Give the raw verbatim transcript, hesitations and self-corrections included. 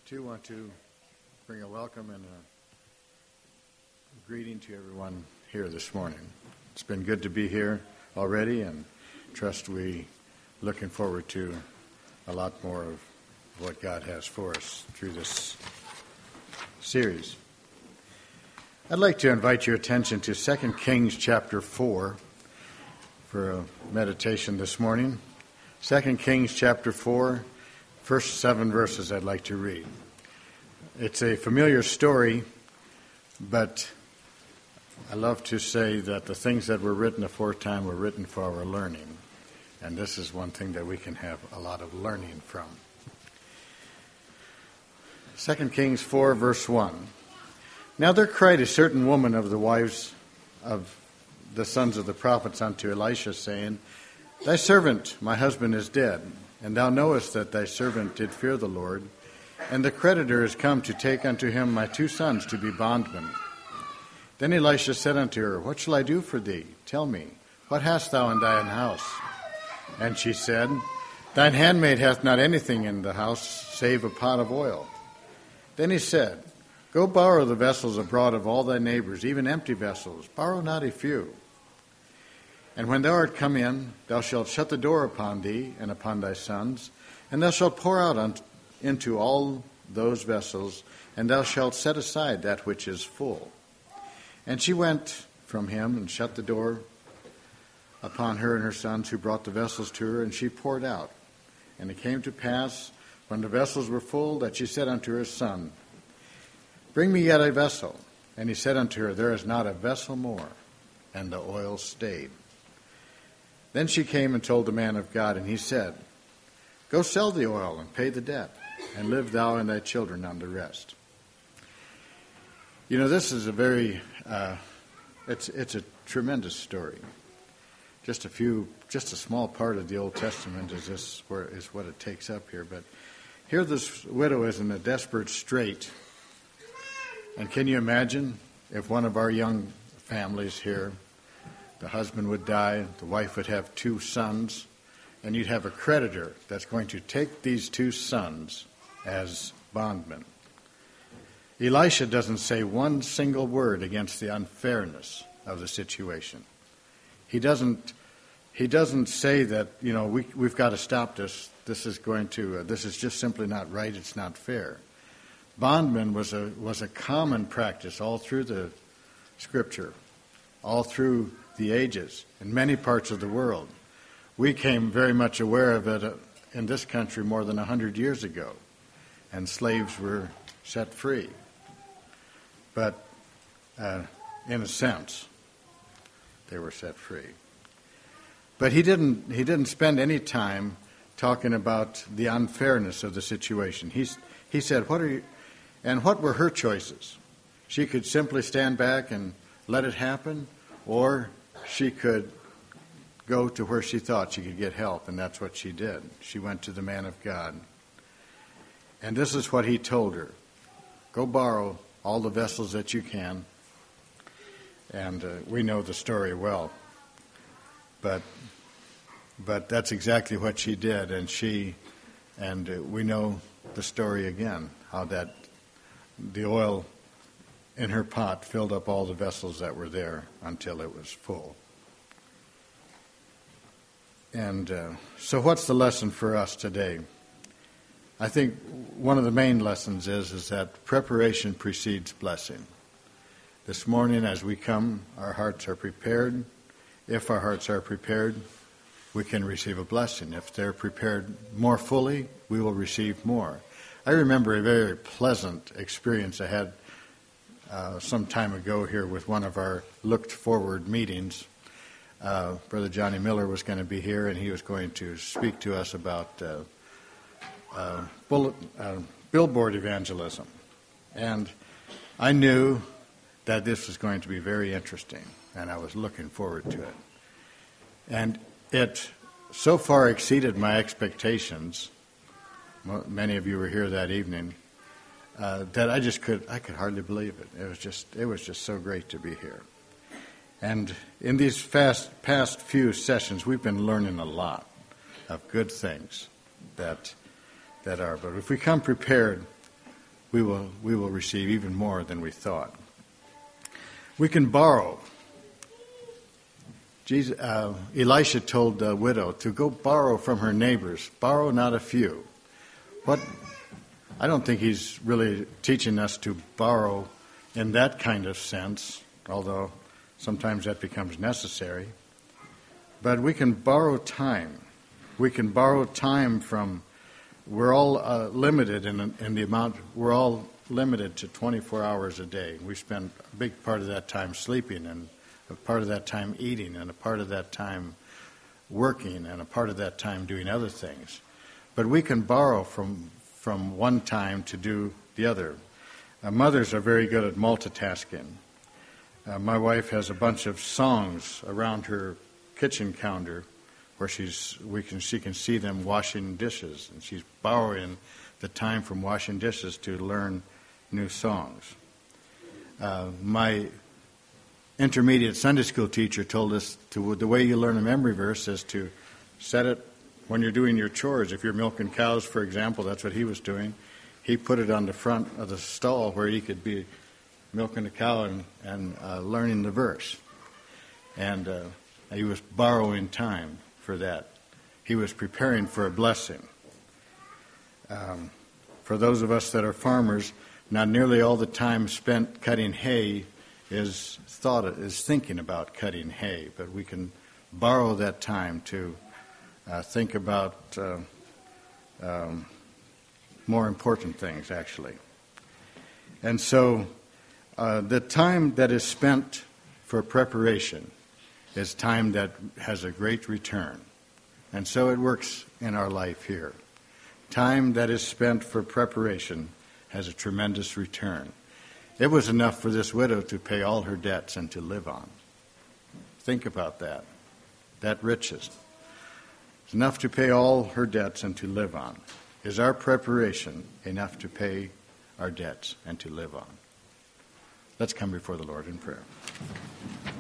too want to bring a welcome and a greeting to everyone here this morning. It's been good to be here already, and trust we looking forward to a lot more of what God has for us through this series. I'd like to invite your attention to Second Kings chapter four for a meditation this morning. Second Kings chapter four, first seven verses I'd like to read. It's a familiar story, but I love to say that the things that were written aforetime were written for our learning, and this is one thing that we can have a lot of learning from. Second Kings four, verse one. Now there cried a certain woman of the wives of the sons of the prophets unto Elisha, saying, Thy servant, my husband, is dead, and thou knowest that thy servant did fear the Lord, and the creditor is come to take unto him my two sons to be bondmen. Then Elisha said unto her, What shall I do for thee? Tell me, what hast thou in thine house? And she said, Thine handmaid hath not anything in the house, save a pot of oil. Then he said, Go borrow the vessels abroad of all thy neighbors, even empty vessels. Borrow not a few. And when thou art come in, thou shalt shut the door upon thee and upon thy sons, and thou shalt pour out unto into all those vessels, and thou shalt set aside that which is full. And she went from him and shut the door upon her and her sons, who brought the vessels to her, and she poured out. And it came to pass, when the vessels were full, that she said unto her son, Bring me yet a vessel. And he said unto her, There is not a vessel more. And the oil stayed. Then she came and told the man of God, and he said, Go sell the oil and pay the debt, and live thou and thy children on the rest. You know, this is a very, uh, it's it's a tremendous story. Just a few, just a small part of the Old Testament is this where is what it takes up here. But here, this widow is in a desperate strait, and can you imagine if one of our young families here, the husband would die, the wife would have two sons, and you'd have a creditor that's going to take these two sons as bondmen. Elisha doesn't say one single word against the unfairness of the situation. He doesn't. He doesn't say that, you know, we we've got to stop this. This is going to. Uh, this is just simply not right. It's not fair. Bondmen was a was a common practice all through the Scripture, all through the ages, in many parts of the world. We came very much aware of it in this country more than a hundred years ago, and slaves were set free. But uh, in a sense, they were set free. But he didn't. He didn't spend any time talking about the unfairness of the situation. He he said, "What are you?" And what were her choices? She could simply stand back and let it happen, or she could go to where she thought she could get help, and that's what she did. She went to the man of God. And this is what he told her. Go borrow all the vessels that you can. And uh, we know the story well. But but that's exactly what she did, and she and uh, we know the story again, how that the oil in her pot filled up all the vessels that were there until it was full. And uh, so what's the lesson for us today? I think one of the main lessons is, is that preparation precedes blessing. This morning as we come, our hearts are prepared. If our hearts are prepared, we can receive a blessing. If they're prepared more fully, we will receive more. I remember a very pleasant experience I had uh, some time ago here with one of our looked-forward meetings. Uh, Brother Johnny Miller was going to be here, and he was going to speak to us about uh, uh, bullet, uh, billboard evangelism. And I knew that this was going to be very interesting, and I was looking forward to it. And it so far exceeded my expectations. Many of you were here that evening. Uh, that I just could I could hardly believe it. It was just it was just so great to be here. And in these fast, past few sessions, we've been learning a lot of good things that that are. But if we come prepared, we will we will receive even more than we thought. We can borrow. Jesus, uh, Elisha told the widow to go borrow from her neighbors. Borrow not a few. What? I don't think he's really teaching us to borrow in that kind of sense, although sometimes that becomes necessary. But we can borrow time. We can borrow time from, we're all uh, limited in, in the amount, we're all limited to twenty-four hours a day. We spend a big part of that time sleeping, and a part of that time eating, and a part of that time working, and a part of that time doing other things. But we can borrow from from one time to do the other. Uh, mothers are very good at multitasking. Uh, my wife has a bunch of songs around her kitchen counter where she's we can she can see them washing dishes, and she's borrowing the time from washing dishes to learn new songs. Uh, my intermediate Sunday school teacher told us to the way you learn a memory verse is to set it when you're doing your chores. If you're milking cows, for example, that's what he was doing. He put it on the front of the stall where he could be milking a cow and, and uh, learning the verse. And uh, he was borrowing time for that. He was preparing for a blessing. Um, for those of us that are farmers, not nearly all the time spent cutting hay is thought is thinking about cutting hay, but we can borrow that time to uh, think about uh, um, more important things, actually. And so uh, the time that is spent for preparation is time that has a great return. And so it works in our life here. Time that is spent for preparation has a tremendous return. It was enough for this widow to pay all her debts and to live on. Think about that. That riches. It's enough to pay all her debts and to live on. Is our preparation enough to pay our debts and to live on? Let's come before the Lord in prayer.